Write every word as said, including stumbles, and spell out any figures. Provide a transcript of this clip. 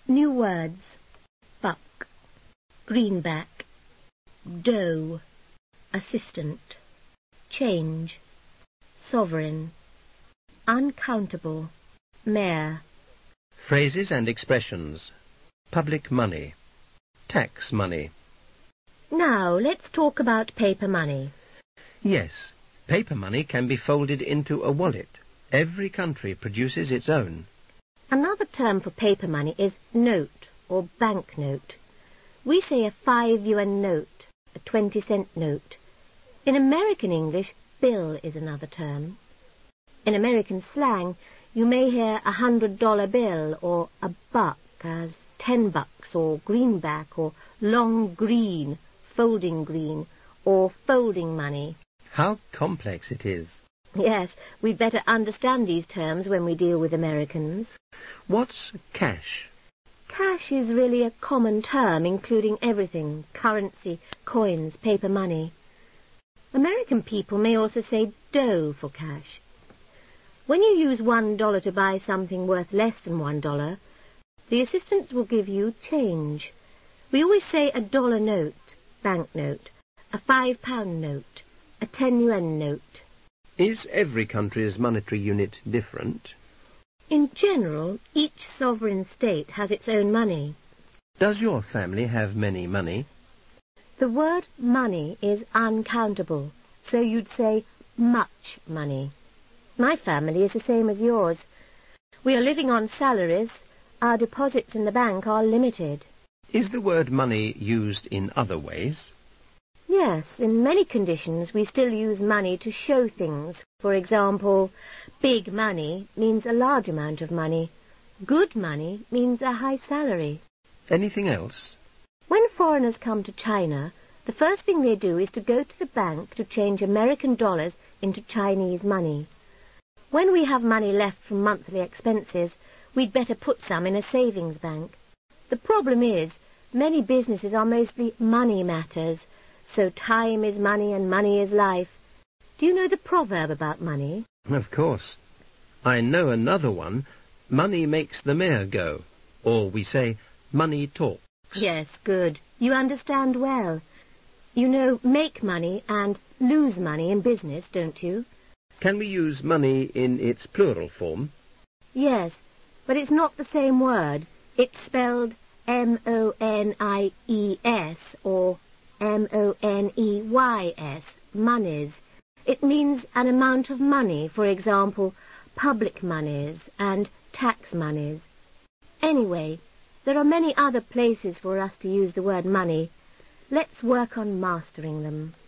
New words. Buck, greenback, dough, assistant, change, sovereign, uncountable, mayor. Phrases and expressions. Public money. Tax money. Now, let's talk about paper money. Yes, paper money can be folded into a wallet. Every country produces its own. Another term for paper money is note or banknote. We say a five yuan note, a twenty cent note. In American English, bill is another term. In American slang, you may hear a hundred dollar bill or a buck as ten bucks or greenback or long green, folding green or folding money. How complex it is. Yes, we'd better understand these terms when we deal with Americans. What's cash? Cash is really a common term including everything, currency, coins, paper money. American people may also say dough for cash. When you use one dollar to buy something worth less than one dollar, the assistants will give you change. We always say a dollar note, banknote, a five pound note, a ten yuan note. Is every country's monetary unit different? In general, each sovereign state has its own money. Does your family have many money? The word money is uncountable, so you'd say much money. My family is the same as yours. We are living on salaries. Our deposits in the bank are limited. Is the word money used in other ways? Yes, in many conditions we still use money to show things. For example, big money means a large amount of money. Good money means a high salary. Anything else? When foreigners come to China, the first thing they do is to go to the bank to change American dollars into Chinese money. When we have money left from monthly expenses, we'd better put some in a savings bank. The problem is, many businesses are mostly money matters, so time is money and money is life. Do you know the proverb about money? Of course. I know another one. Money makes the mare go. Or we say, money talks. Yes, good. You understand well. You know make money and lose money in business, don't you? Can we use money in its plural form? Yes, but it's not the same word. It's spelled M O N I E S or M O N E Y S, monies. It means an amount of money, for example, public monies and tax monies. Anyway, there are many other places for us to use the word money. Let's work on mastering them.